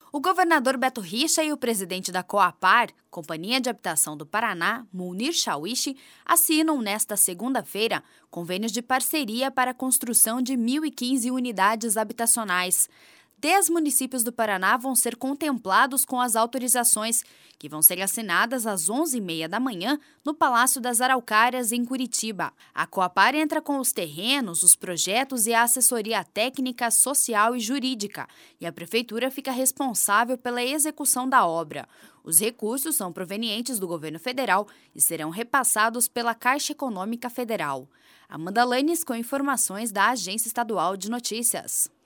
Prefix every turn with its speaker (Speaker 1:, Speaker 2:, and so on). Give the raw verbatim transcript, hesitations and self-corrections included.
Speaker 1: O governador Beto Richa e o presidente da Coapar, Companhia de Habitação do Paraná, Munir Shawishi, assinam nesta segunda-feira convênios de parceria para a construção de mil e quinze unidades habitacionais. Dez municípios do Paraná vão ser contemplados com as autorizações, que vão ser assinadas às onze e meia da manhã no Palácio das Araucárias, em Curitiba. A Coapar entra com os terrenos, os projetos e a assessoria técnica, social e jurídica, e a Prefeitura fica responsável pela execução da obra. Os recursos são provenientes do governo federal e serão repassados pela Caixa Econômica Federal. Amanda Lanes com informações da Agência Estadual de Notícias.